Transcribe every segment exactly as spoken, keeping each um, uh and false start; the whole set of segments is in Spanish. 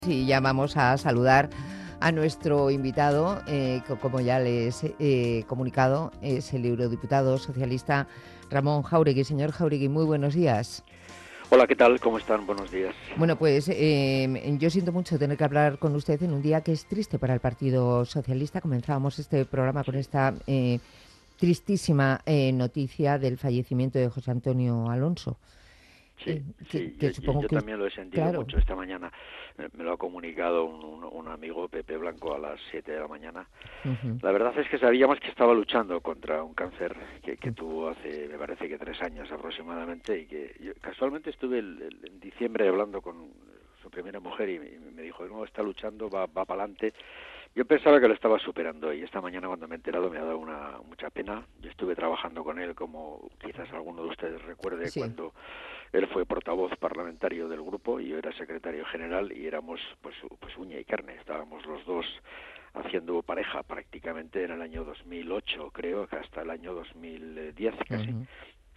Sí, ya vamos a saludar a nuestro invitado, eh, que, como ya les he eh, comunicado, es el eurodiputado socialista Ramón Jáuregui. Señor Jáuregui, muy buenos días. Hola, ¿qué tal? ¿Cómo están? Buenos días. Bueno, pues eh, yo siento mucho tener que hablar con usted en un día que es triste para el Partido Socialista. Comenzábamos este programa con Sí, esta eh, tristísima eh, noticia del fallecimiento de José Antonio Alonso. Eh, sí, que, sí. Yo, que yo, supongo yo que, también lo he sentido claro. mucho esta mañana. Me, me lo ha comunicado un, un, un amigo, Pepe Blanco, a las siete de la mañana. Uh-huh. La verdad es que sabíamos que estaba luchando contra un cáncer que, que tuvo hace, me parece que tres años aproximadamente, y que yo, casualmente estuve el, el, en diciembre hablando con su primera mujer y me, y me dijo, no, está luchando, va, va para adelante. Yo pensaba que lo estaba superando y esta mañana cuando me he enterado me ha dado una mucha pena. Yo estuve trabajando con él, como quizás alguno de ustedes recuerde, Sí. cuando él fue portavoz parlamentario del grupo y yo era secretario general, y éramos pues, pues uña y carne. Estábamos los dos haciendo pareja prácticamente en el año dos mil ocho, creo, que hasta el año dos mil diez casi. Uh-huh.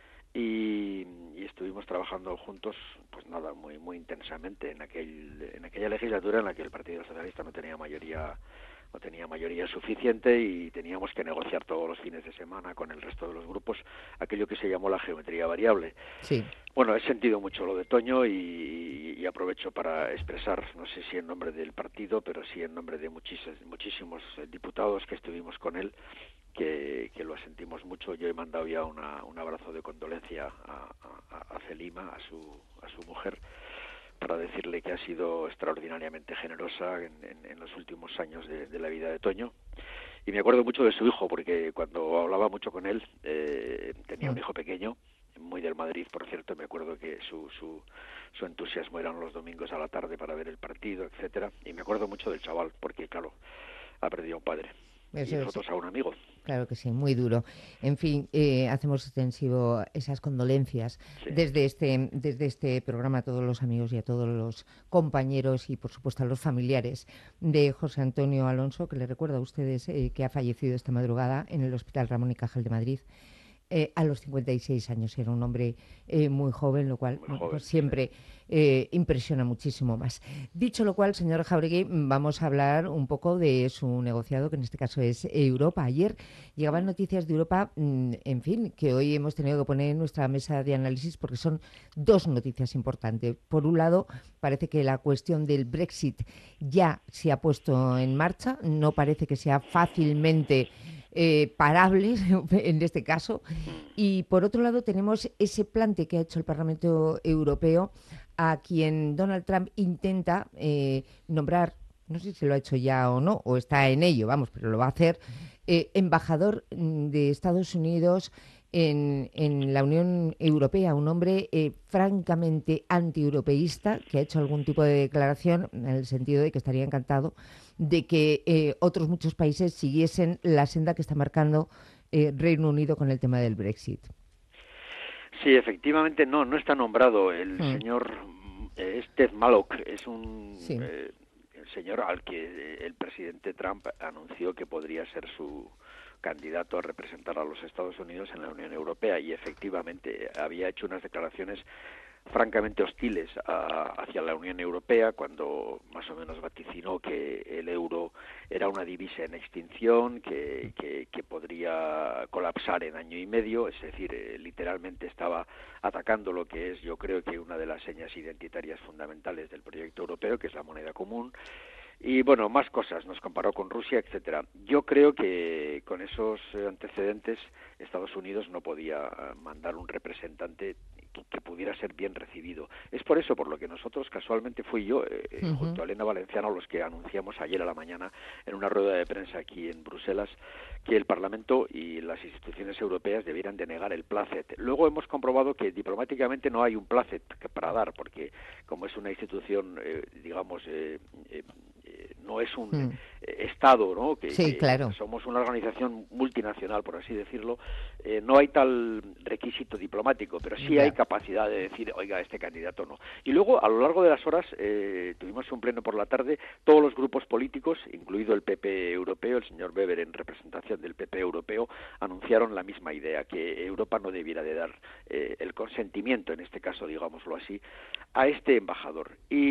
Y, y estuvimos trabajando juntos, pues nada, muy muy intensamente en aquel en aquella legislatura en la que el Partido Socialista no tenía mayoría no tenía mayoría suficiente y teníamos que negociar todos los fines de semana con el resto de los grupos aquello que se llamó la geometría variable. Sí. Bueno, he sentido mucho lo de Toño y, y aprovecho para expresar, no sé si en nombre del partido, pero sí en nombre de muchísimos, muchísimos diputados que estuvimos con él, que, que lo sentimos mucho. Yo he mandado ya una, un abrazo de condolencia a, a, a Celima, a su, a su mujer, para decirle que ha sido extraordinariamente generosa en, en, en los últimos años de, de la vida de Toño. Y me acuerdo mucho de su hijo, porque cuando hablaba mucho con él, eh, tenía un hijo pequeño, muy del Madrid, por cierto. Me acuerdo que su, su, su entusiasmo eran los domingos a la tarde para ver el partido, etcétera. Y me acuerdo mucho del chaval, porque, claro, ha perdido a un padre. Y Eso es, nosotros a un amigo. claro que sí, muy duro. En fin, eh, hacemos extensivo esas condolencias Sí, desde este, desde este programa a todos los amigos y a todos los compañeros y, por supuesto, a los familiares de José Antonio Alonso, que les recuerdo a ustedes eh, que ha fallecido esta madrugada en el Hospital Ramón y Cajal de Madrid. Eh, a los cincuenta y seis años, era un hombre eh, muy joven, lo cual, muy bueno, pues joven, sí. siempre eh, impresiona muchísimo más. Dicho lo cual, señor Jáuregui, vamos a hablar un poco de su negociado, que en este caso es Europa. Ayer llegaban noticias de Europa, mmm, en fin, que hoy hemos tenido que poner en nuestra mesa de análisis porque son dos noticias importantes. Por un lado, parece que la cuestión del Brexit ya se ha puesto en marcha, no parece que sea fácilmente Eh, parables en este caso, y por otro lado tenemos ese plante que ha hecho el Parlamento Europeo, a quien Donald Trump intenta eh, nombrar, no sé si lo ha hecho ya o no, o está en ello, vamos, pero lo va a hacer, eh, embajador de Estados Unidos en, en la Unión Europea, un hombre eh, francamente antieuropeísta que ha hecho algún tipo de declaración en el sentido de que estaría encantado de que eh, otros muchos países siguiesen la senda que está marcando eh, Reino Unido con el tema del Brexit. Sí, efectivamente, no, no está nombrado. El Mm, señor eh, es Ted Malloch, es un sí. eh, el señor al que eh, el presidente Trump anunció que podría ser su candidato a representar a los Estados Unidos en la Unión Europea, y efectivamente había hecho unas declaraciones francamente hostiles a, hacia la Unión Europea, cuando más o menos vaticinó que el euro era una divisa en extinción, que, que, que podría colapsar en año y medio. Es decir, eh, literalmente estaba atacando lo que es, yo creo que una de las señas identitarias fundamentales del proyecto europeo, que es la moneda común. Y bueno, más cosas, nos comparó con Rusia, etcétera. Yo creo que con esos antecedentes Estados Unidos no podía mandar un representante que, que pudiera ser bien recibido. Es por eso por lo que nosotros, casualmente fui yo, eh, Uh-huh. junto a Elena Valenciano, los que anunciamos ayer a la mañana en una rueda de prensa aquí en Bruselas, que el Parlamento y las instituciones europeas debieran denegar el plácet. Luego hemos comprobado que diplomáticamente no hay un plácet para dar, porque como es una institución, eh, digamos, eh, eh, no es un Mm. eh, Estado, ¿no? Que, Sí, que claro. somos una organización multinacional, por así decirlo, eh, no hay tal requisito diplomático, pero sí hay Ya. capacidad de decir, oiga, este candidato no. Y luego, a lo largo de las horas, eh, tuvimos un pleno por la tarde, todos los grupos políticos, incluido el P P europeo, el señor Weber en representación del P P europeo, anunciaron la misma idea, que Europa no debiera de dar eh, el consentimiento, en este caso, digámoslo así, a este embajador.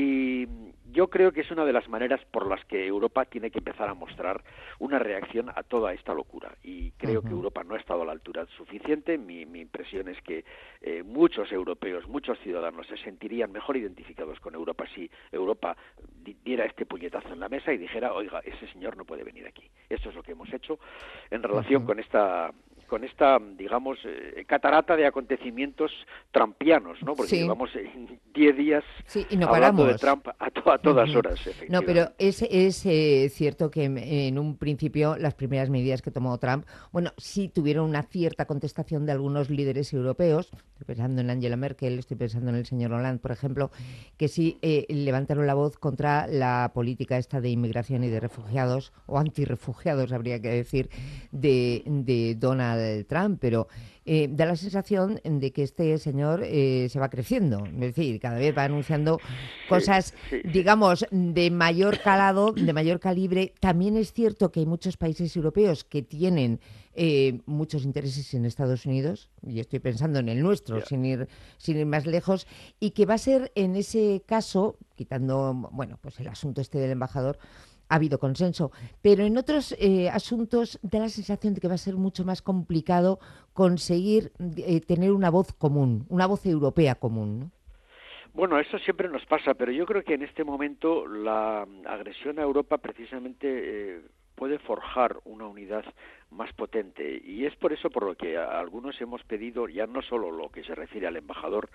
Y yo creo que es una de las maneras por las que Europa tiene que empezar a mostrar una reacción a toda esta locura. Y creo que Ujú. Europa no ha estado a la altura suficiente. Mi, mi impresión es que eh, muchos europeos, muchos ciudadanos se sentirían mejor identificados con Europa si Europa di diera este puñetazo en la mesa y dijera, oiga, ese señor no puede venir aquí. Esto es lo que hemos hecho en relación Ujú. con esta con esta, digamos, eh, catarata de acontecimientos trumpianos, ¿no? Porque Sí. llevamos diez días Sí, y no hablando de paramos. Trump a, to a todas Ujú. horas, No, pero efectivamente. es, es eh, cierto que en, en un principio las primeras medidas que tomó Trump, bueno, sí tuvieron una cierta contestación de algunos líderes europeos. Estoy pensando en Angela Merkel, estoy pensando en el señor Hollande, por ejemplo, que sí eh, levantaron la voz contra la política esta de inmigración y de refugiados, o antirrefugiados habría que decir, de, de Donald Trump, pero eh, da la sensación de que este señor eh, se va creciendo, es decir, cada vez va anunciando Sí, cosas, sí, sí. digamos, de mayor calado, de mayor calibre. También es cierto que hay muchos países europeos que tienen eh, muchos intereses en Estados Unidos, y estoy pensando en el nuestro, Ya. sin ir, sin ir más lejos, y que va a ser en ese caso, quitando, bueno, pues el asunto este del embajador, ha habido consenso, pero en otros eh, asuntos da la sensación de que va a ser mucho más complicado conseguir eh, tener una voz común, una voz europea común, ¿no? Bueno, eso siempre nos pasa, pero yo creo que en este momento la agresión a Europa precisamente eh, puede forjar una unidad más potente y es por eso por lo que a algunos hemos pedido ya no solo lo que se refiere al embajador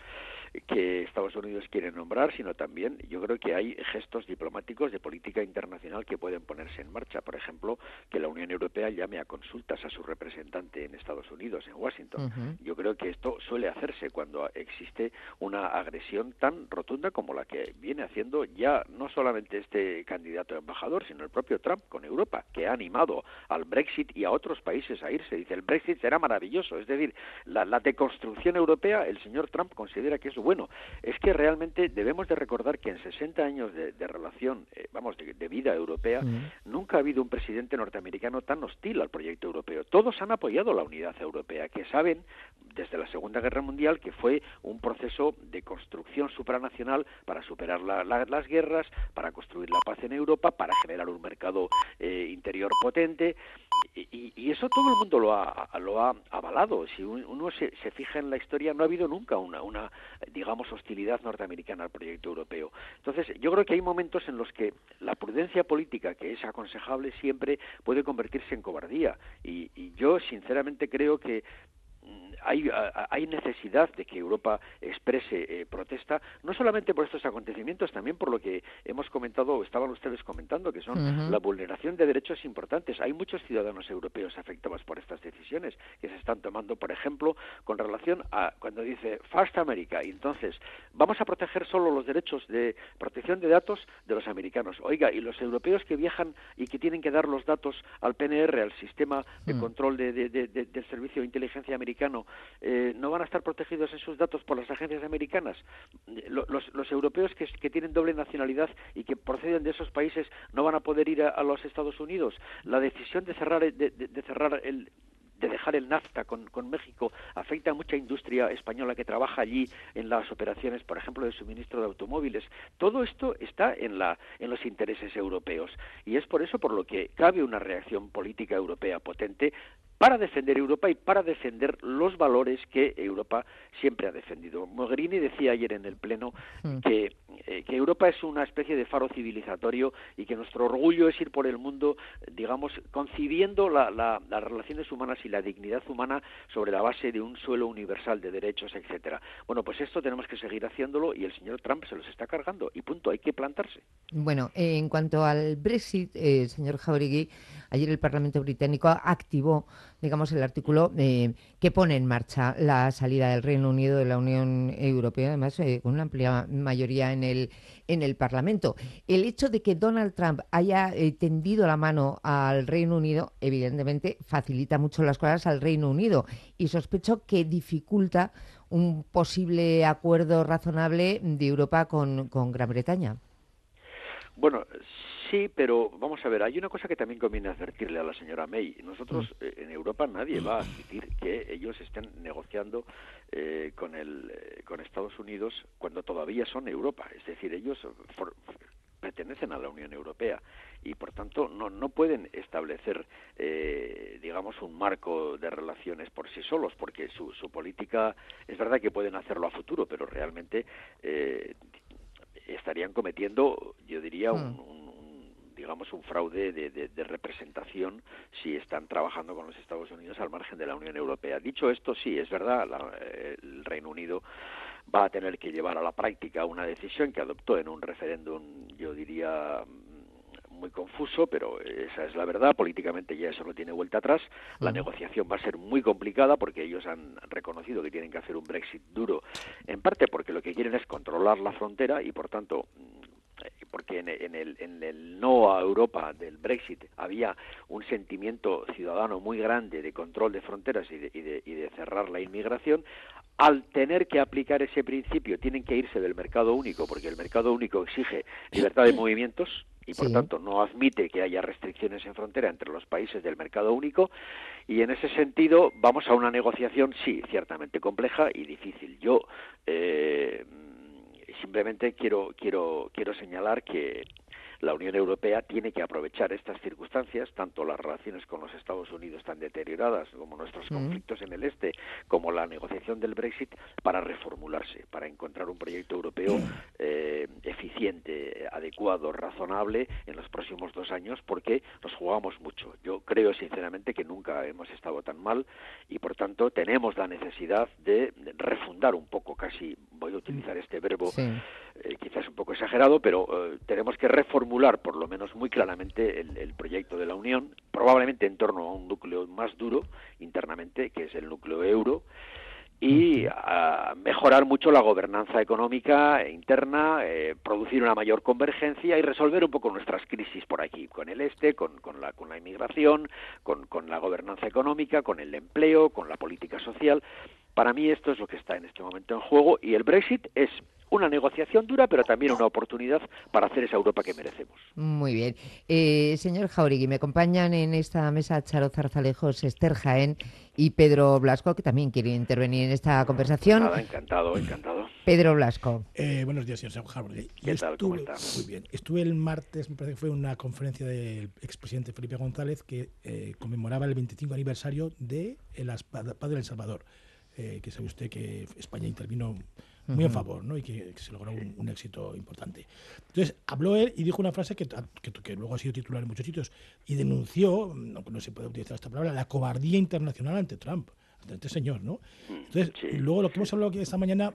que Estados Unidos quiere nombrar, sino también yo creo que hay gestos diplomáticos de política internacional que pueden ponerse en marcha. Por ejemplo, que la Unión Europea llame a consultas a su representante en Estados Unidos, en Washington. Uh-huh. Yo creo que esto suele hacerse cuando existe una agresión tan rotunda como la que viene haciendo ya no solamente este candidato a embajador, sino el propio Trump con Europa, que ha animado al Brexit y a otros países a irse. Dice, el Brexit será maravilloso. Es decir, la, la deconstrucción europea, el señor Trump considera que es bueno. Es que realmente debemos de recordar que en sesenta años de, de relación, eh, vamos, de, de vida europea, Uh-huh. nunca ha habido un presidente norteamericano tan hostil al proyecto europeo. Todos han apoyado la unidad europea, que saben desde la Segunda Guerra Mundial que fue un proceso de construcción supranacional para superar la, la, las guerras, para construir la paz en Europa, para generar un mercado eh, interior potente, y, y eso todo el mundo lo ha, lo ha avalado. Si uno se, se fija en la historia, no ha habido nunca una, una, digamos, hostilidad norteamericana al proyecto europeo. Entonces, yo creo que hay momentos en los que la prudencia política, que es aconsejable siempre, puede convertirse en cobardía, y, y yo sinceramente creo que Hay, hay necesidad de que Europa exprese eh, protesta, no solamente por estos acontecimientos, también por lo que hemos comentado, o estaban ustedes comentando, que son Uh-huh. la vulneración de derechos importantes. Hay muchos ciudadanos europeos afectados por estas decisiones que se están tomando, por ejemplo, con relación a cuando dice First America, y entonces vamos a proteger solo los derechos de protección de datos de los americanos. Oiga, y los europeos que viajan y que tienen que dar los datos al P N R, al sistema de Uh-huh. control de, de, de, de, del servicio de inteligencia americano, Eh, no van a estar protegidos esos datos por las agencias americanas. Los, los europeos que, que tienen doble nacionalidad y que proceden de esos países no van a poder ir a, a los Estados Unidos. La decisión de cerrar de, de, de cerrar el de dejar el NAFTA con, con México afecta a mucha industria española que trabaja allí en las operaciones, por ejemplo, de suministro de automóviles. Todo esto está en, la, en los intereses europeos, y es por eso por lo que cabe una reacción política europea potente para defender Europa y para defender los valores que Europa siempre ha defendido. Mogherini decía ayer en el Pleno Uh-huh. que, eh, que Europa es una especie de faro civilizatorio y que nuestro orgullo es ir por el mundo, digamos, concibiendo la, la, las relaciones humanas y la dignidad humana sobre la base de un suelo universal de derechos, etcétera. Bueno, pues esto tenemos que seguir haciéndolo y el señor Trump se los está cargando y punto, hay que plantarse. Bueno, en cuanto al Brexit, eh, señor Jáuregui, ayer el Parlamento británico activó, digamos, el artículo eh, que pone en marcha la salida del Reino Unido de la Unión Europea, además eh, con una amplia mayoría en el, en el Parlamento. El hecho de que Donald Trump haya eh, tendido la mano al Reino Unido, evidentemente, facilita mucho las cosas al Reino Unido y sospecho que dificulta un posible acuerdo razonable de Europa con, con Gran Bretaña. Bueno, sí, pero vamos a ver, hay una cosa que también conviene advertirle a la señora May. Nosotros Mm. eh, en Europa nadie va a admitir que ellos estén negociando eh, con el eh, con Estados Unidos cuando todavía son Europa. Es decir, ellos for, pertenecen a la Unión Europea y por tanto no no pueden establecer eh, digamos un marco de relaciones por sí solos, porque su su política es verdad que pueden hacerlo a futuro, pero realmente eh, estarían cometiendo, yo diría, un, un, un digamos un fraude de, de, de representación si están trabajando con los Estados Unidos al margen de la Unión Europea. Dicho esto, sí, es verdad, la, el Reino Unido va a tener que llevar a la práctica una decisión que adoptó en un referéndum, yo diría, muy confuso, pero esa es la verdad. Políticamente ya eso no tiene vuelta atrás. La uh-huh. negociación va a ser muy complicada porque ellos han reconocido que tienen que hacer un Brexit duro, en parte porque lo que quieren es controlar la frontera y por tanto porque en, en, el, en el no a Europa del Brexit había un sentimiento ciudadano muy grande de control de fronteras y de, y de, y de cerrar la inmigración. Al tener que aplicar ese principio tienen que irse del mercado único, porque el mercado único exige libertad de movimientos y por sí. tanto no admite que haya restricciones en frontera entre los países del mercado único, y en ese sentido vamos a una negociación, sí, ciertamente compleja y difícil. Yo eh, simplemente quiero quiero quiero señalar que la Unión Europea tiene que aprovechar estas circunstancias, tanto las relaciones con los Estados Unidos tan deterioradas como nuestros mm. conflictos en el este, como la negociación del Brexit, para reformularse, para encontrar un proyecto europeo eh, eficiente, adecuado, razonable en los próximos dos años, porque nos jugamos mucho. Yo creo sinceramente que nunca hemos estado tan mal y por tanto tenemos la necesidad de refundar un poco, casi voy a utilizar este verbo, sí. eh, quizás un poco exagerado, pero eh, tenemos que reformular por lo menos muy claramente el, el proyecto de la Unión, probablemente en torno a un núcleo más duro internamente, que es el núcleo euro, y a mejorar mucho la gobernanza económica interna, eh, producir una mayor convergencia y resolver un poco nuestras crisis por aquí, con el este, con, con, la, con la inmigración, con, con la gobernanza económica, con el empleo, con la política social. Para mí esto es lo que está en este momento en juego y el Brexit es una negociación dura, pero también una oportunidad para hacer esa Europa que merecemos. Muy bien. Eh, señor Jáuregui, me acompañan en esta mesa Charo Zarzalejos, Esther Jaén y Pedro Blasco, que también quiere intervenir en esta conversación. Nada, encantado, encantado. Pedro Blasco. Eh, buenos días, señor Jáuregui. ¿Qué tal? Estuve, ¿Cómo está? Muy bien. Estuve el martes, me parece que fue una conferencia del expresidente Felipe González que eh, conmemoraba el veinticinco aniversario de la paz de El Salvador, eh, que sabe usted que España intervino muy a favor, ¿no? Y que, que se logró un, un éxito importante. Entonces, habló él y dijo una frase que, que, que luego ha sido titular en muchos sitios y denunció, aunque no se puede utilizar esta palabra, la cobardía internacional ante Trump, ante este señor, ¿no? Entonces, sí, luego lo que hemos hablado aquí esta mañana,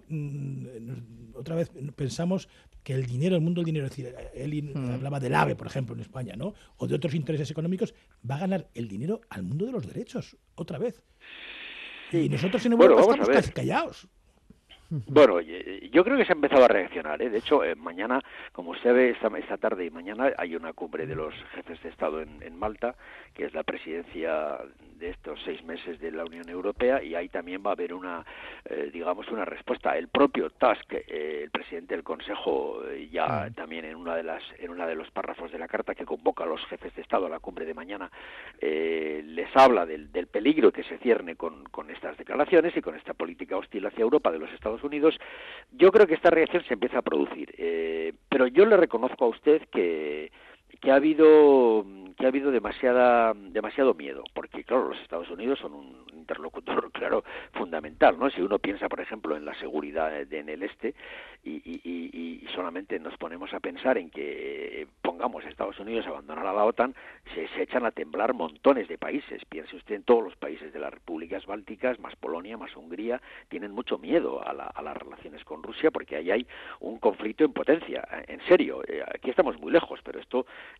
mmm, otra vez pensamos que el dinero, el mundo del dinero, es decir, él mm. hablaba del AVE, por ejemplo, en España, ¿no? O de otros intereses económicos, va a ganar el dinero al mundo de los derechos, otra vez. Sí. Y nosotros en Europa bueno, estamos casi callados. Bueno, yo creo que se ha empezado a reaccionar, ¿eh? De hecho, eh, mañana, como usted ve, esta, esta tarde y mañana hay una cumbre de los jefes de Estado en, en Malta, que es la presidencia de estos seis meses de la Unión Europea, y ahí también va a haber una, eh, digamos, una respuesta. El propio Tusk, eh, el presidente del Consejo, eh, ya mm. también en una de las, en una de los párrafos de la carta que convoca a los jefes de Estado a la cumbre de mañana, eh, les habla del, del peligro que se cierne con, con estas declaraciones y con esta política hostil hacia Europa de los Estados Unidos. Yo creo que esta reacción se empieza a producir, eh, pero yo le reconozco a usted que que ha habido que ha habido demasiada demasiado miedo, porque claro, los Estados Unidos son un interlocutor claro fundamental, ¿no? Si uno piensa, por ejemplo, en la seguridad de, en el este y, y, y, y solamente nos ponemos a pensar en que pongamos a Estados Unidos a abandonar a la OTAN, se, se echan a temblar montones de países. Piense usted en todos los países de las repúblicas bálticas, más Polonia, más Hungría, tienen mucho miedo a, la, a las relaciones con Rusia porque ahí hay un conflicto en potencia. En serio, aquí estamos muy lejos, pero esto esto es así.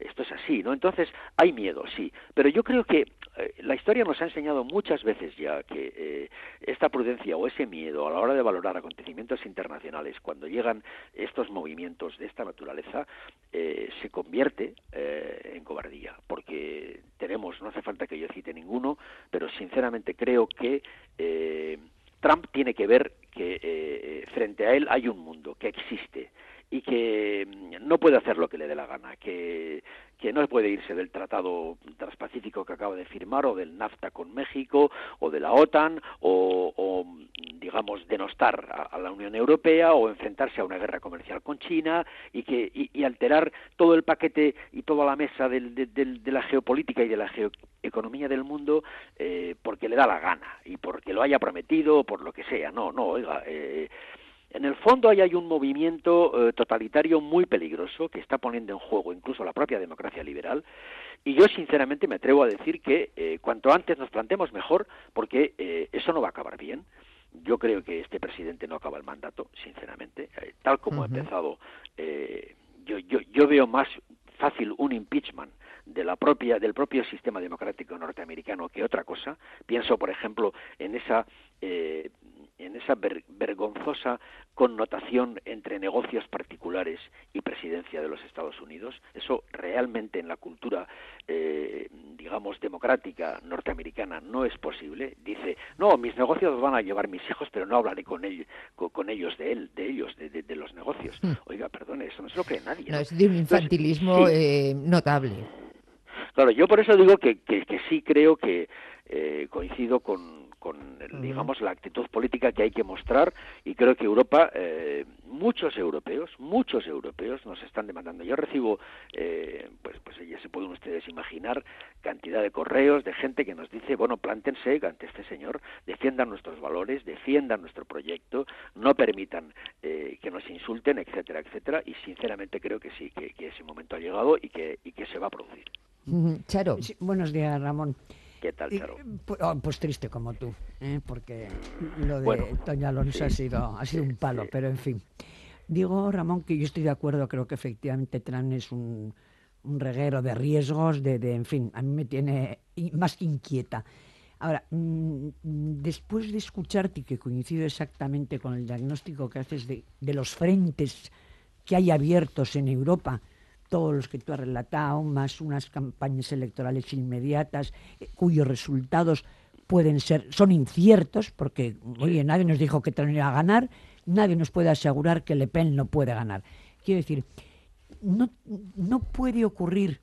así, ¿no? Entonces hay miedo, sí, pero yo creo que eh, la historia nos ha enseñado muchas veces ya que eh, esta prudencia o ese miedo a la hora de valorar acontecimientos internacionales, cuando llegan estos movimientos de esta naturaleza, eh, se convierte eh, en cobardía, porque tenemos, no hace falta que yo cite ninguno, pero sinceramente creo que eh, Trump tiene que ver que eh, frente a él hay un mundo que existe y que no puede hacer lo que le dé la gana, que, que no puede irse del Tratado Transpacífico que acaba de firmar, o del NAFTA con México, o de la OTAN, o, o digamos, denostar a, a la Unión Europea, o enfrentarse a una guerra comercial con China, y, que, y, y alterar todo el paquete y toda la mesa del, de, de, de la geopolítica y de la geoeconomía del mundo, eh, porque le da la gana, y porque lo haya prometido, o por lo que sea. No, no, oiga... Eh, En el fondo ahí hay un movimiento eh, totalitario muy peligroso que está poniendo en juego incluso la propia democracia liberal, y yo sinceramente me atrevo a decir que eh, cuanto antes nos planteemos mejor, porque eh, eso no va a acabar bien. Yo creo que este presidente no acaba el mandato, sinceramente, eh, tal como uh-huh. ha empezado. Eh, yo, yo, yo veo más fácil un impeachment de la propia del propio sistema democrático norteamericano que otra cosa. Pienso, por ejemplo, en esa eh, en esa ver, vergonzosa connotación entre negocios particulares y presidencia de los Estados Unidos. Eso realmente en la cultura, eh, digamos, democrática norteamericana no es posible. Dice, no, mis negocios los van a llevar mis hijos, pero no hablaré con, él, con, con ellos de él, de ellos, de, de, de los negocios. Oiga, perdone, eso no se lo cree nadie. No, ¿no? Es de un infantilismo Entonces, sí. eh, notable. Claro, yo por eso digo que, que, que sí creo que eh, coincido con, con el, digamos, la actitud política que hay que mostrar, y creo que Europa, eh, muchos europeos, muchos europeos nos están demandando. Yo recibo, eh, pues, pues ya se pueden ustedes imaginar, cantidad de correos de gente que nos dice, bueno, plántense ante este señor, defiendan nuestros valores, defiendan nuestro proyecto, no permitan eh, que nos insulten, etcétera, etcétera, y sinceramente creo que sí, que, que ese momento ha llegado y que, y que se va a producir. Charo. Sí, buenos días, Ramón. ¿Qué tal, Charo? Pues, oh, pues triste como tú, ¿eh? Porque lo de bueno, Toña Alonso sí, ha sido ha sido sí, un palo, sí. pero en fin. Digo, Ramón, que yo estoy de acuerdo, creo que efectivamente Trump es un, un reguero de riesgos, de, de, en fin, a mí me tiene más que inquieta. Ahora, mmm, después de escucharte, y que coincido exactamente con el diagnóstico que haces de, de los frentes que hay abiertos en Europa, todos los que tú has relatado, más unas campañas electorales inmediatas, eh, cuyos resultados pueden ser, son inciertos, porque, oye, nadie nos dijo que Trump iba a ganar, nadie nos puede asegurar que Le Pen no puede ganar. Quiero decir, no, no puede ocurrir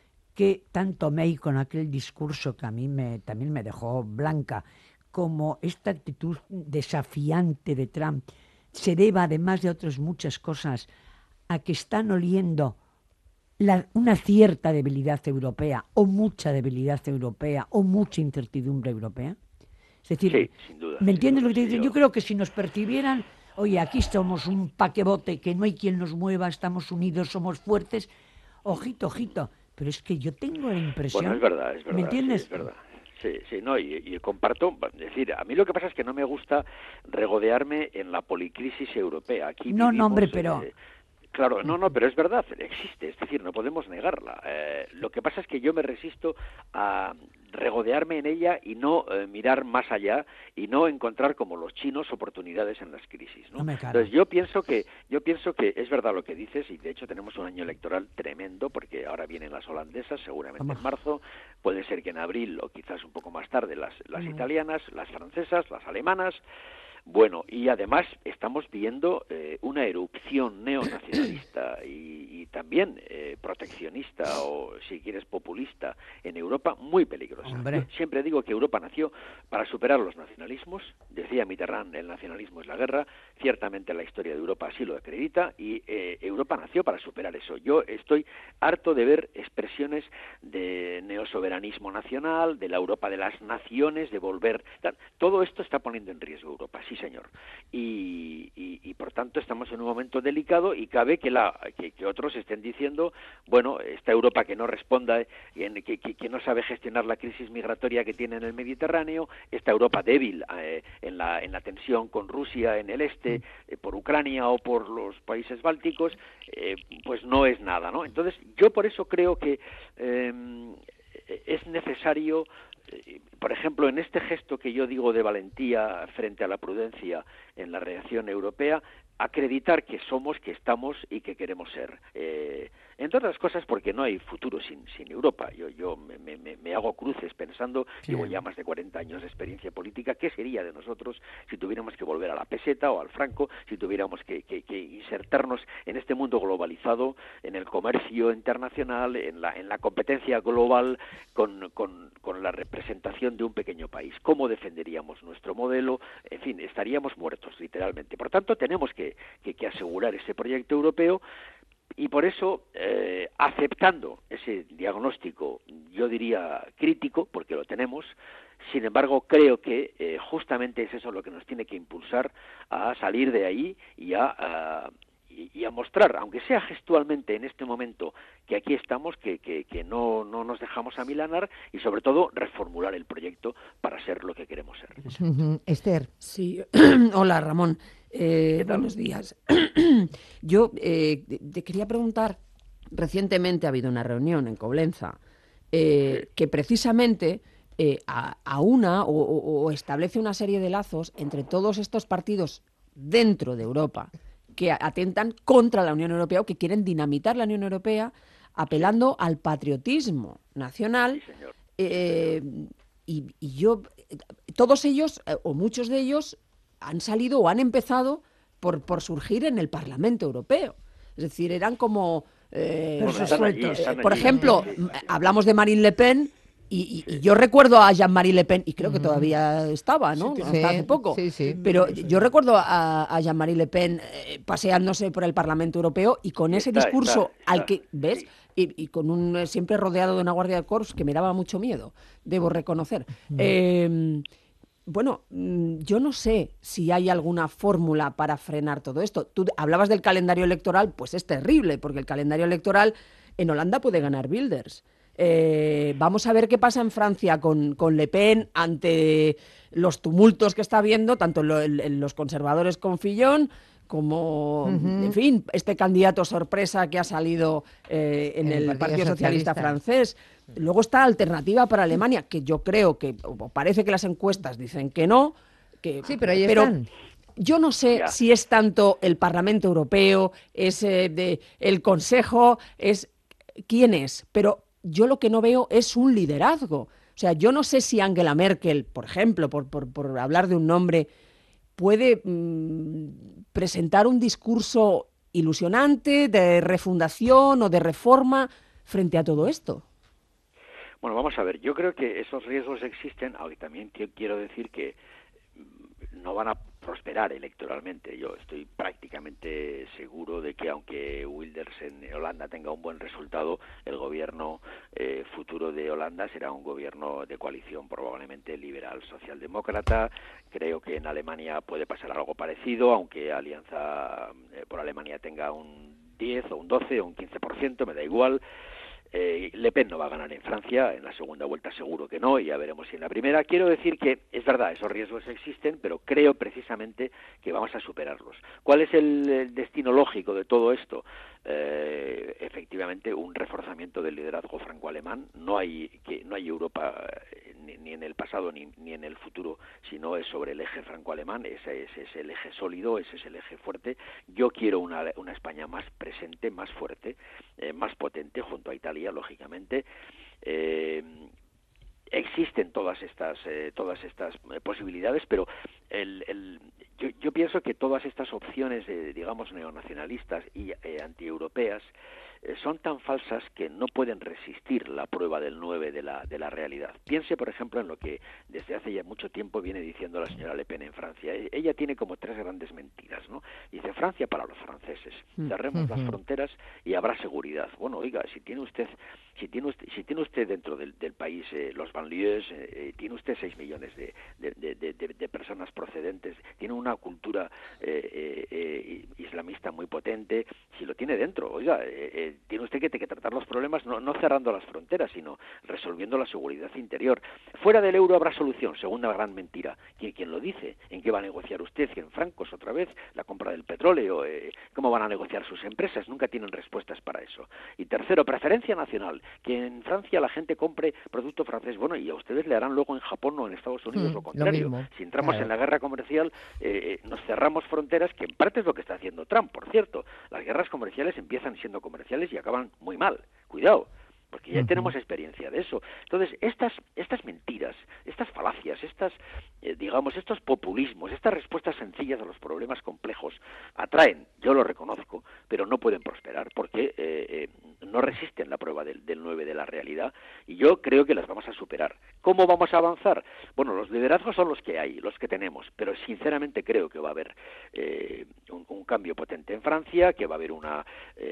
que tanto May, con aquel discurso que a mí me, también me dejó blanca, como esta actitud desafiante de Trump, se deba, además de otras muchas cosas, a que están oliendo La, una cierta debilidad europea, o mucha debilidad europea, o mucha incertidumbre europea. Es decir, sí, sin duda, ¿me entiendes sin duda, lo que te digo? Sí, yo... yo creo que si nos percibieran, oye, aquí somos un paquebote, que no hay quien nos mueva, estamos unidos, somos fuertes, ojito, ojito. Pero es que yo tengo la impresión... Bueno, es verdad, es verdad. ¿Me entiendes? Sí, es verdad. Sí, sí, no, y, y comparto, es decir, a mí lo que pasa es que no me gusta regodearme en la policrisis europea. Aquí no, vivimos, no, hombre, pero... Eh, Claro, no, no, pero es verdad, existe, es decir, no podemos negarla. Eh, lo que pasa es que yo me resisto a regodearme en ella y no eh, mirar más allá y no encontrar, como los chinos, oportunidades en las crisis, ¿no? Hombre, claro. Entonces yo pienso que yo pienso que es verdad lo que dices, y de hecho tenemos un año electoral tremendo, porque ahora vienen las holandesas, seguramente Vamos. en marzo, puede ser que en abril o quizás un poco más tarde las, las Vamos. italianas, las francesas, las alemanas. Bueno, y además estamos viendo eh, una erupción neonacionalista y, y también eh, proteccionista, o si quieres populista, en Europa, muy peligrosa. Hombre. Yo siempre digo que Europa nació para superar los nacionalismos. Decía Mitterrand, el nacionalismo es la guerra. Ciertamente la historia de Europa así lo acredita, y eh, Europa nació para superar eso. Yo estoy harto de ver expresiones de neosoberanismo nacional, de la Europa de las naciones, de volver... Todo esto está poniendo en riesgo Europa. sí señor. Y, y, y por tanto estamos en un momento delicado y cabe que, la, que, que otros estén diciendo, bueno, esta Europa que no responda, que, que, que no sabe gestionar la crisis migratoria que tiene en el Mediterráneo, esta Europa débil eh, en, la, en la tensión con Rusia en el este, eh, por Ucrania o por los países bálticos, eh, pues no es nada, ¿no? Entonces yo por eso creo que eh, es necesario, por ejemplo, en este gesto que yo digo de valentía frente a la prudencia en la reacción europea, acreditar que somos, que estamos y que queremos ser. Eh, entre otras cosas porque no hay futuro sin, sin Europa. Yo, yo me, me, me hago cruces pensando, sí. Llevo ya más de cuarenta años de experiencia política, ¿qué sería de nosotros si tuviéramos que volver a la peseta o al franco, si tuviéramos que, que, que insertarnos en este mundo globalizado, en el comercio internacional, en la, en la competencia global con, con, con la representación de un pequeño país? ¿Cómo defenderíamos nuestro modelo? En fin, estaríamos muertos, literalmente. Por tanto, tenemos que Que, que asegurar ese proyecto europeo y por eso, eh, aceptando ese diagnóstico, yo diría crítico, porque lo tenemos, sin embargo, creo que eh, justamente es eso lo que nos tiene que impulsar a salir de ahí y a, a y a mostrar, aunque sea gestualmente en este momento, que aquí estamos, que, que, que no, no nos dejamos amilanar y sobre todo reformular el proyecto para ser lo que queremos ser. Uh-huh. Esther. Sí, hola Ramón, eh, buenos días. Yo eh, te quería preguntar, recientemente ha habido una reunión en Coblenza eh, que precisamente eh, a, a una o, o, o establece una serie de lazos entre todos estos partidos dentro de Europa que atentan contra la Unión Europea o que quieren dinamitar la Unión Europea, apelando al patriotismo nacional. Sí, señor. Eh, y, y yo, todos ellos, eh, o muchos de ellos, han salido o han empezado por, por surgir en el Parlamento Europeo. Es decir, eran como... Eh, Bueno, están allí, eh, están por allí. ejemplo, hablamos de Marine Le Pen... Y, y, y yo recuerdo a Jean-Marie Le Pen, y creo que todavía estaba, ¿no? Sí, Hasta hace poco. Sí, sí. Pero yo recuerdo a, a Jean-Marie Le Pen eh, paseándose por el Parlamento Europeo y con ese Está, discurso está, está, al que, ¿ves? sí. Y, y con un eh, siempre rodeado de una guardia de corps que me daba mucho miedo, debo reconocer. Eh, bueno, mm, yo no sé si hay alguna fórmula para frenar todo esto. Tú hablabas del calendario electoral, pues es terrible, porque el calendario electoral en Holanda puede ganar Wilders. Eh, vamos a ver qué pasa en Francia con, con Le Pen ante los tumultos que está habiendo, tanto lo, el, el, los conservadores con Fillon como, uh-huh. en fin, este candidato sorpresa que ha salido eh, en, en el, el Partido, Partido Socialista, Socialista francés. Luego está Alternativa para Alemania, que yo creo que, o parece que las encuestas dicen que no. Que, sí, pero ahí pero, están. Yo no sé yeah. si es tanto el Parlamento Europeo, es eh, de, el Consejo, es quién es, pero yo lo que no veo es un liderazgo. O sea, yo no sé si Angela Merkel, por ejemplo, por, por, por hablar de un nombre, puede mmm, presentar un discurso ilusionante de refundación o de reforma frente a todo esto. Bueno, vamos a ver, yo creo que esos riesgos existen, aunque también quiero decir que no van a prosperar electoralmente. Yo estoy prácticamente seguro de que aunque Wilders en Holanda tenga un buen resultado, el gobierno eh, futuro de Holanda será un gobierno de coalición probablemente liberal socialdemócrata. Creo que en Alemania puede pasar algo parecido, aunque Alianza eh, por Alemania tenga un diez o un doce o un quince por ciento, me da igual. Eh, Le Pen no va a ganar en Francia, en la segunda vuelta seguro que no, y ya veremos si en la primera. Quiero decir que es verdad, esos riesgos existen, pero creo precisamente que vamos a superarlos. ¿Cuál es el, el destino lógico de todo esto? Eh, efectivamente, un reforzamiento del liderazgo franco-alemán. No hay que no hay Europa eh, ni, ni en el pasado ni, ni en el futuro, si no es sobre el eje franco-alemán. Ese, ese es el eje sólido, ese es el eje fuerte. Yo quiero una, una España más presente, más fuerte, eh, más potente, junto a Italia, lógicamente. Eh, existen todas estas eh, todas estas eh, posibilidades, pero el, el, yo, yo pienso que todas estas opciones, eh, digamos, neonacionalistas y eh, antieuropeas eh, son tan falsas que no pueden resistir la prueba del nueve de la de la realidad. Piense, por ejemplo, en lo que desde hace ya mucho tiempo viene diciendo la señora Le Pen en Francia. Ella tiene como tres grandes mentiras, ¿no? Dice: Francia para los franceses, cerremos uh-huh. las fronteras y habrá seguridad. Bueno, oiga, si tiene usted si tiene usted, si tiene usted dentro del, del país eh, los banlieues, eh, tiene usted seis millones de, de, de, de, de personas procedentes, tiene una cultura eh, eh, islamista muy potente, si lo tiene dentro, oiga, eh, eh, tiene usted que, que tratar los problemas no, no cerrando las fronteras, sino resolviendo la seguridad interior. Fuera del euro habrá solución, segunda gran mentira. ¿Quién, quién lo dice? ¿En qué va a negociar usted? ¿cien francos otra vez? ¿La compra del petróleo? Eh, ¿Cómo van a negociar sus empresas? Nunca tienen respuestas para eso. Y tercero, preferencia nacional, que en Francia la gente compre producto francés. Bueno, y a ustedes le harán luego en Japón o en Estados Unidos mm, lo contrario. Lo si entramos claro. en la guerra comercial, eh, nos cerramos fronteras, que en parte es lo que está haciendo Trump, por cierto. Las guerras comerciales empiezan siendo comerciales y acaban muy mal. Cuidado, porque ya uh-huh. tenemos experiencia de eso. Entonces, estas estas mentiras, estas falacias, estas, eh, digamos, estos populismos, estas respuestas sencillas a los problemas complejos, atraen, yo lo reconozco, pero no pueden prosperar, porque eh, eh, no resisten la prueba del, del nueve de la realidad, y yo creo que las vamos a superar. ¿Cómo vamos a avanzar? Bueno, los liderazgos son los que hay, los que tenemos, pero sinceramente creo que va a haber eh, un, un cambio potente en Francia, que va a haber una,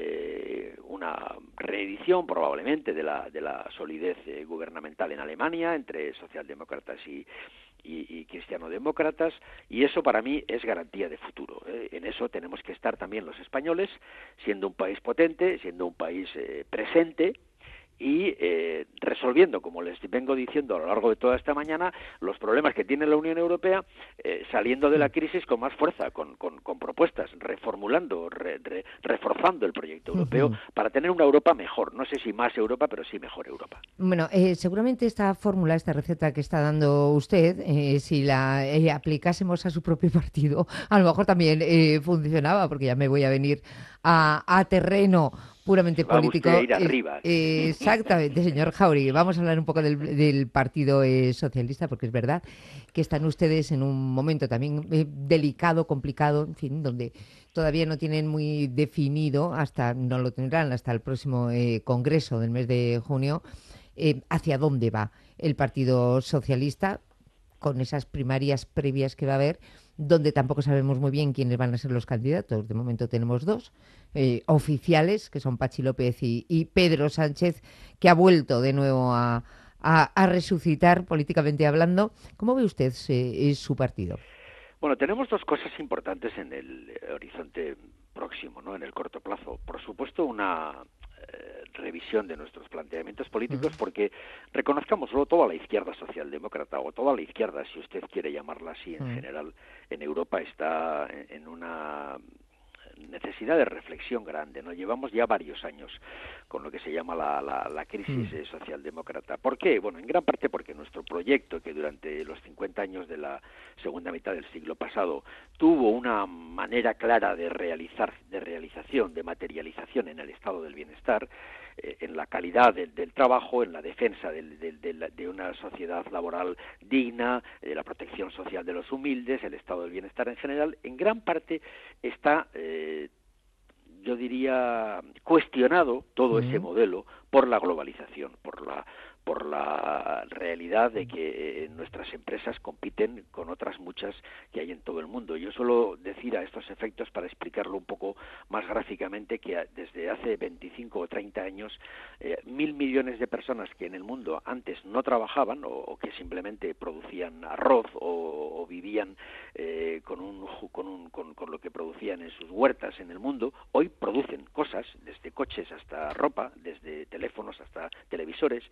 eh, una reedición probablemente de la, de la solidez eh, gubernamental en Alemania entre socialdemócratas y, y, y cristianodemócratas, y eso para mí es garantía de futuro. ¿eh? En eso tenemos que estar también los españoles, siendo un país potente, siendo un país eh, presente, y eh, resolviendo, como les vengo diciendo a lo largo de toda esta mañana, los problemas que tiene la Unión Europea, eh, saliendo de la crisis con más fuerza, con, con, con propuestas, reformulando, re, re, reforzando el proyecto europeo uh-huh. para tener una Europa mejor. No sé si más Europa, pero sí mejor Europa. Bueno, eh, seguramente esta fórmula, esta receta que está dando usted, eh, si la eh, aplicásemos a su propio partido, a lo mejor también eh, funcionaba, porque ya me voy a venir a, a terreno puramente Va político. Usted a ir arriba. Eh, exactamente, señor Jáuregui. Vamos a hablar un poco del, del Partido eh, Socialista, porque es verdad que están ustedes en un momento también eh, delicado, complicado, en fin, donde todavía no tienen muy definido, hasta no lo tendrán hasta el próximo eh, Congreso del mes de junio, eh, hacia dónde va el Partido Socialista, con esas primarias previas que va a haber, donde tampoco sabemos muy bien quiénes van a ser los candidatos. De momento tenemos dos eh, oficiales, que son Pachi López y, y Pedro Sánchez, que ha vuelto de nuevo a, a, a resucitar políticamente hablando. ¿Cómo ve usted eh, su partido? Bueno, tenemos dos cosas importantes en el horizonte próximo, ¿no? En el corto plazo. Por supuesto, una eh, revisión de nuestros planteamientos políticos, porque reconozcámoslo, toda la izquierda socialdemócrata, o toda la izquierda, si usted quiere llamarla así en general, en Europa está en una necesidad de reflexión grande, ¿no? Llevamos ya varios años con lo que se llama la, la, la crisis eh, socialdemócrata. ¿Por qué? Bueno, en gran parte porque nuestro proyecto, que durante los cincuenta años de la segunda mitad del siglo pasado tuvo una manera clara de realizar, de realización, de materialización en el estado del bienestar, eh, en la calidad del, del trabajo, en la defensa del, del, del, de una sociedad laboral digna, de la protección social de los humildes, el estado del bienestar en general, en gran parte está eh, yo diría, cuestionado todo uh-huh. ese modelo por la globalización, por la por la realidad de que eh, nuestras empresas compiten con otras muchas que hay en todo el mundo. Yo suelo decir a estos efectos, para explicarlo un poco más gráficamente, que desde hace veinticinco o treinta años, eh, mil millones de personas que en el mundo antes no trabajaban o, o que simplemente producían arroz o, o vivían eh, con, un, con, un, con, con lo que producían en sus huertas en el mundo, hoy producen cosas, desde coches hasta ropa, desde teléfonos hasta televisores.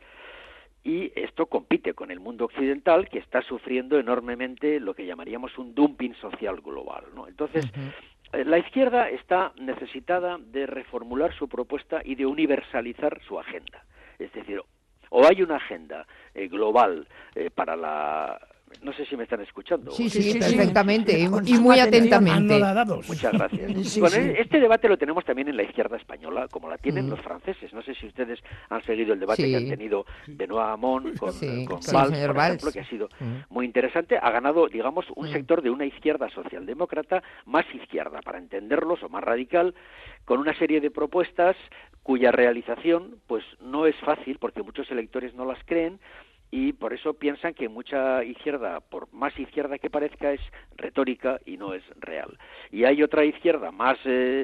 Y esto compite con el mundo occidental, que está sufriendo enormemente lo que llamaríamos un dumping social global, ¿no? Entonces, uh-huh. la izquierda está necesitada de reformular su propuesta y de universalizar su agenda. Es decir, o hay una agenda eh, global eh, para la... No sé si me están escuchando. Sí, sí, sí, perfectamente, sí, y, y muy atentamente. Muchas gracias. Sí, bueno, sí. Este debate lo tenemos también en la izquierda española, como la tienen mm. los franceses. No sé si ustedes han seguido el debate sí. que han tenido de Noa Hamon con, sí, con sí, Valls, señor por Valls. ejemplo, que ha sido mm. muy interesante. Ha ganado, digamos, un mm. sector de una izquierda socialdemócrata más izquierda, para entenderlos, o más radical, con una serie de propuestas cuya realización pues no es fácil, porque muchos electores no las creen, y por eso piensan que mucha izquierda, por más izquierda que parezca, es retórica y no es real. Y hay otra izquierda más, eh,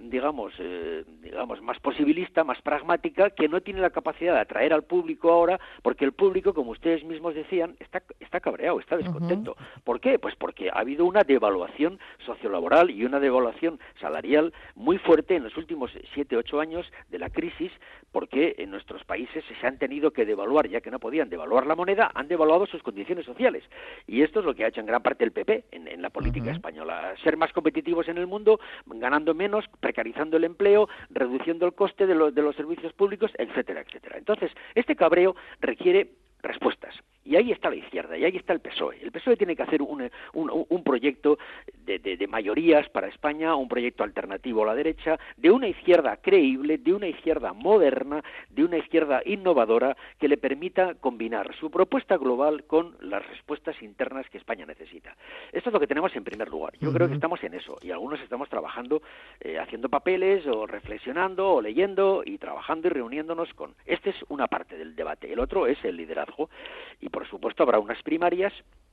digamos, eh, digamos, más posibilista, más pragmática, que no tiene la capacidad de atraer al público ahora, porque el público, como ustedes mismos decían, está, está cabreado, está descontento. Uh-huh. ¿Por qué? Pues porque ha habido una devaluación sociolaboral y una devaluación salarial muy fuerte en los últimos siete, ocho años de la crisis, porque en nuestros países se han tenido que devaluar, ya que no podían devaluar la moneda, han devaluado sus condiciones sociales. Y esto es lo que ha hecho en gran parte el P P en, en la política uh-huh. española. Ser más competitivos en el mundo, ganando menos, precarizando el empleo, reduciendo el coste de, lo, de los servicios públicos, etcétera, etcétera. Entonces, este cabreo requiere respuestas. Y ahí está la izquierda, y ahí está el P S O E. El P S O E tiene que hacer un, un, un proyecto de, de, de mayorías para España, un proyecto alternativo a la derecha, de una izquierda creíble, de una izquierda moderna, de una izquierda innovadora, que le permita combinar su propuesta global con las respuestas internas que España necesita. Esto es lo que tenemos en primer lugar. Yo uh-huh. creo que estamos en eso, y algunos estamos trabajando, eh, haciendo papeles, o reflexionando, o leyendo, y trabajando y reuniéndonos con... Esta es una parte del debate. El otro es el liderazgo, y por supuesto habrá unas primarias,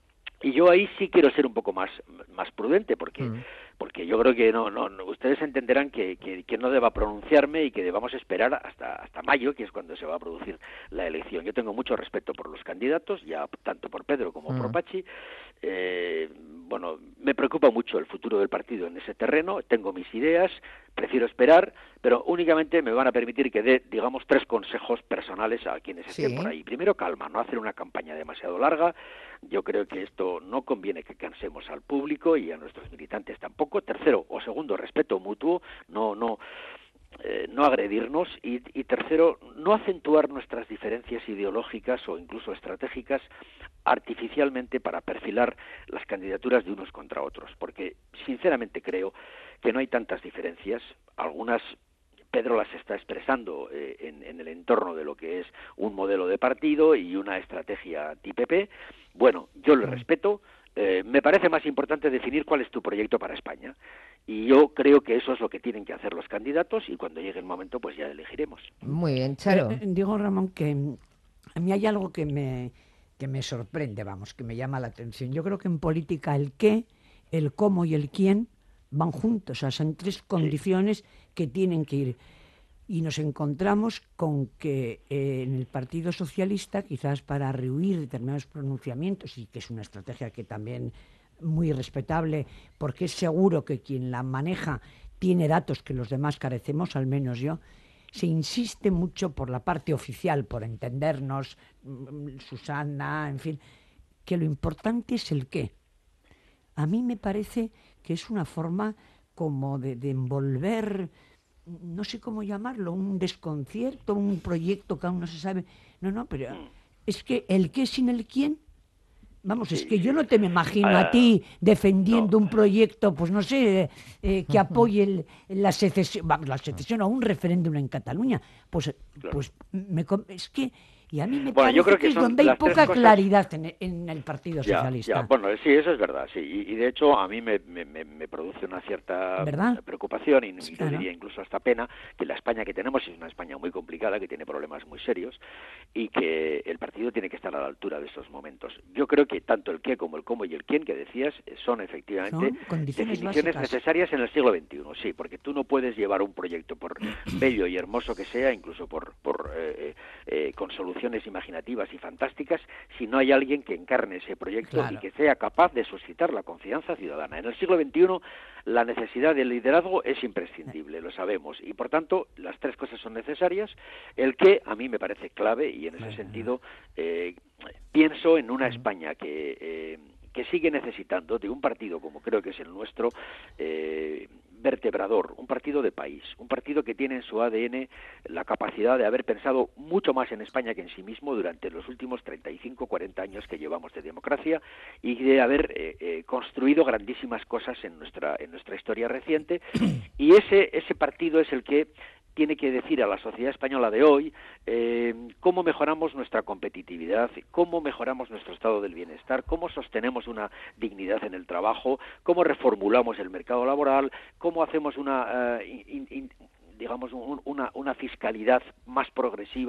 y yo ahí sí quiero ser un poco más más prudente, porque mm. porque yo creo que no, no, no ustedes entenderán que, que, que no deba pronunciarme y que debamos esperar hasta hasta mayo, que es cuando se va a producir la elección. Yo tengo mucho respeto por los candidatos, ya tanto por Pedro como mm. por Pachi. Eh, bueno, me preocupa mucho el futuro del partido en ese terreno, tengo mis ideas, prefiero esperar, pero únicamente me van a permitir que dé, digamos, tres consejos personales a quienes sí. estén por ahí. Primero, calma, no hacer una campaña demasiado larga. Yo creo que esto no conviene que cansemos al público y a nuestros militantes tampoco. Tercero o segundo, respeto mutuo, no no eh, no agredirnos. Y, y tercero, no acentuar nuestras diferencias ideológicas o incluso estratégicas artificialmente para perfilar las candidaturas de unos contra otros, porque sinceramente creo que no hay tantas diferencias. Algunas Pedro las está expresando eh, en, en el entorno de lo que es un modelo de partido y una estrategia anti-P P. Bueno, yo le respeto. Eh, me parece más importante definir cuál es tu proyecto para España. Y yo creo que eso es lo que tienen que hacer los candidatos, y cuando llegue el momento, pues ya elegiremos. Muy bien, Charo. Eh, digo, Ramón, que a mí hay algo que me, que me sorprende, vamos, que me llama la atención. Yo creo que en política el qué, el cómo y el quién van juntos, o sea, son tres condiciones sí. que tienen que ir. Y nos encontramos con que eh, en el Partido Socialista, quizás para rehuir determinados pronunciamientos, y que es una estrategia que también muy respetable, porque es seguro que quien la maneja tiene datos que los demás carecemos, al menos yo, se insiste mucho por la parte oficial, por entendernos, Susana, en fin, que lo importante es el qué. A mí me parece que es una forma como de, de envolver, no sé cómo llamarlo, un desconcierto, un proyecto que aún no se sabe. No, no, pero es que el qué sin el quién, vamos, sí, es que yo no te me imagino uh, a ti defendiendo no. un proyecto, pues no sé, eh, que apoye el, la secesión, la secesión o un referéndum en Cataluña. Pues, claro. pues me, es que... Y a mí me bueno, parece yo creo que, que es donde hay poca cosas... claridad en, en el Partido ya, Socialista. Ya, bueno, sí, eso es verdad, sí. Y, y de hecho a mí me, me, me produce una cierta ¿verdad? preocupación y, y claro. yo diría incluso hasta pena que la España que tenemos es una España muy complicada, que tiene problemas muy serios y que el partido tiene que estar a la altura de esos momentos. Yo creo que tanto el qué como el cómo y el quién que decías son efectivamente son definiciones básicas. necesarias en el siglo veintiuno, sí, porque tú no puedes llevar un proyecto, por bello y hermoso que sea, incluso por, por eh, eh, con soluciones imaginativas y fantásticas, si no hay alguien que encarne ese proyecto claro. y que sea capaz de suscitar la confianza ciudadana. En el siglo veintiuno la necesidad del liderazgo es imprescindible, lo sabemos, y por tanto las tres cosas son necesarias. El que a mí me parece clave, y en ese sentido eh, pienso en una España que eh, que sigue necesitando de un partido como creo que es el nuestro, eh, vertebrador, un partido de país, un partido que tiene en su A D N la capacidad de haber pensado mucho más en España que en sí mismo durante los últimos treinta y cinco, cuarenta años que llevamos de democracia, y de haber eh, eh, construido grandísimas cosas en nuestra en nuestra historia reciente, y ese ese partido es el que tiene que decir a la sociedad española de hoy eh, cómo mejoramos nuestra competitividad, cómo mejoramos nuestro estado del bienestar, cómo sostenemos una dignidad en el trabajo, cómo reformulamos el mercado laboral, cómo hacemos una, uh, in, in, digamos, un, una, una fiscalidad más progresiva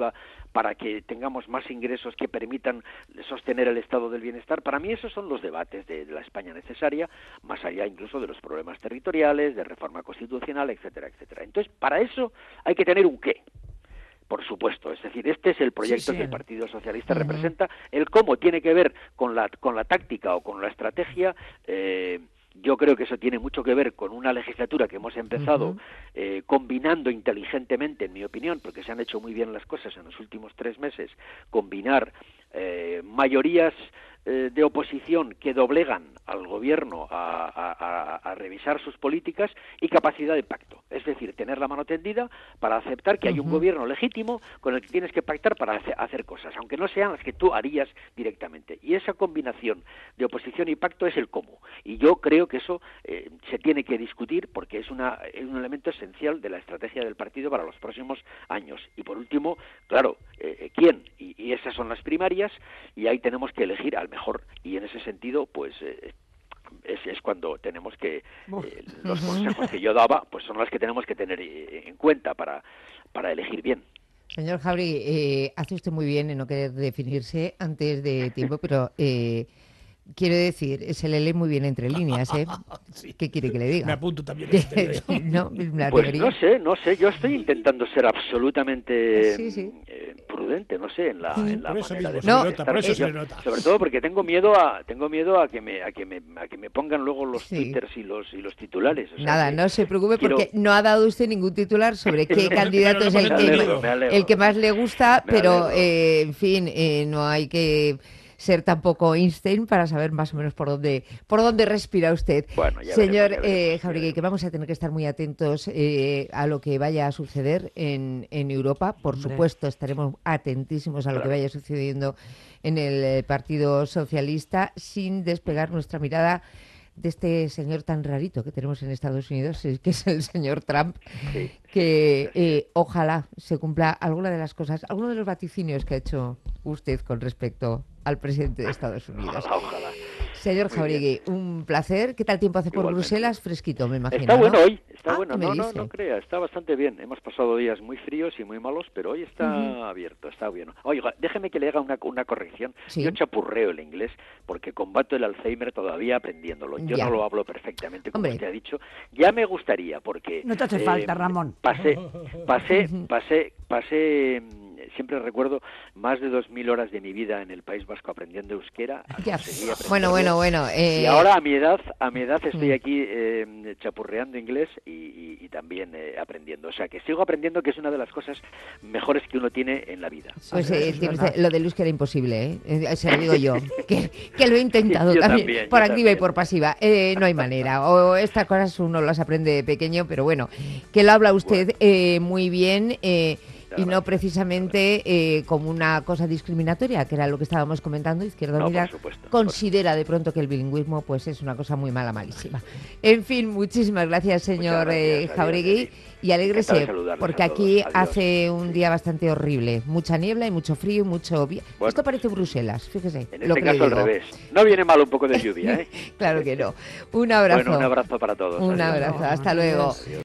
para que tengamos más ingresos que permitan sostener el estado del bienestar. Para mí esos son los debates de, de la España necesaria, más allá incluso de los problemas territoriales, de reforma constitucional, etcétera, etcétera. Entonces, para eso hay que tener un qué. Por supuesto, es decir, este es el proyecto sí, sí. que el Partido Socialista uh-huh. representa. El cómo tiene que ver con la con la táctica o con la estrategia. Eh, yo creo que eso tiene mucho que ver con una legislatura que hemos empezado uh-huh. eh, combinando inteligentemente, en mi opinión, porque se han hecho muy bien las cosas en los últimos tres meses, combinar eh, mayorías eh, de oposición que doblegan al gobierno a, a, a revisar sus políticas y capacidad de pacto. Es decir, tener la mano tendida para aceptar que uh-huh. hay un gobierno legítimo con el que tienes que pactar para hace, hacer cosas, aunque no sean las que tú harías directamente. Y esa combinación de oposición y pacto es el cómo. Y yo creo que eso eh, se tiene que discutir porque es, una, es un elemento esencial de la estrategia del partido para los próximos años. Y por último, claro, eh, ¿quién? Y, y esas son las primarias y ahí tenemos que elegir al mejor. Y en ese sentido, pues... Eh, Es, es cuando tenemos que eh, los consejos que yo daba pues son los que tenemos que tener eh, en cuenta para, para elegir bien. Señor Jáuregui, eh, hace usted muy bien en no querer definirse antes de tiempo, pero eh, quiero decir, se le lee muy bien entre líneas, ¿eh? Sí. ¿Qué quiere que le diga? Me apunto también. Este no, pues no sé, no sé, yo estoy intentando ser absolutamente sí, sí. Eh, prudente, no sé, en la, sí. en la por manera mismo, de se no, estar. por eso yo, se nota. Sobre todo porque tengo miedo a tengo miedo a que me a que me a que me pongan luego los sí. twitters y los y los titulares. O sea, Nada, que no se preocupe quiero... porque no ha dado usted ningún titular sobre qué candidato es el que, alegro, el que más le gusta, me pero eh, en fin, eh, no hay que ser tampoco Einstein para saber más o menos por dónde por dónde respira usted. Bueno, ya Señor veremos, ya veremos, eh, Jáuregui, que vamos a tener que estar muy atentos eh, a lo que vaya a suceder en, en Europa. Por Hombre. supuesto, estaremos atentísimos a lo claro. que vaya sucediendo en el Partido Socialista, sin despegar nuestra mirada de este señor tan rarito que tenemos en Estados Unidos, que es el señor Trump, sí. que eh, ojalá se cumpla alguna de las cosas, alguno de los vaticinios que ha hecho usted con respecto al presidente de Estados Unidos. Ojalá, ojalá. Señor Jáuregui, un placer. ¿Qué tal tiempo hace por Igualmente. Bruselas? Fresquito, me imagino. Está bueno ¿no? hoy, está ah, bueno. ¿qué me No, no, dice? no crea, está bastante bien. Hemos pasado días muy fríos y muy malos, pero hoy está uh-huh. abierto, está bien. Oiga, déjeme que le haga una, una corrección. ¿Sí? Yo chapurreo el inglés porque combato el Alzheimer todavía aprendiéndolo. Yo ya. no lo hablo perfectamente, como Hombre. usted ha dicho. Ya me gustaría, porque... No te hace eh, falta, Ramón. Pasé, pasé, pasé, pasé... Siempre recuerdo más de dos mil horas de mi vida en el País Vasco aprendiendo euskera. Ya. Bueno, bueno, bueno. Eh... Y ahora a mi edad, a mi edad estoy aquí eh, chapurreando inglés y, y, y también eh, aprendiendo. O sea, que sigo aprendiendo, que es una de las cosas mejores que uno tiene en la vida. Pues eh, usted, lo del euskera imposible, ¿eh? Se lo digo yo, que, que lo he intentado yo también, también, por yo activa también. y por pasiva. Eh, no hay manera. O estas cosas uno las aprende de pequeño, pero bueno, que lo habla usted bueno. eh, muy bien. Eh, Y no precisamente eh, como una cosa discriminatoria, que era lo que estábamos comentando. Izquierda no, Unida supuesto, considera de pronto que el bilingüismo pues es una cosa muy mala, malísima. En fin, muchísimas gracias, señor gracias, eh, Jáuregui, y alégrese, porque aquí hace un día bastante horrible. Mucha niebla y mucho frío y mucho... Bueno, esto parece Bruselas, fíjese. En lo este que caso le al digo. revés. No viene mal un poco de lluvia, ¿eh? Claro que no. Un abrazo. Bueno, un abrazo para todos. Un Adiós. abrazo. Hasta luego. Adiós.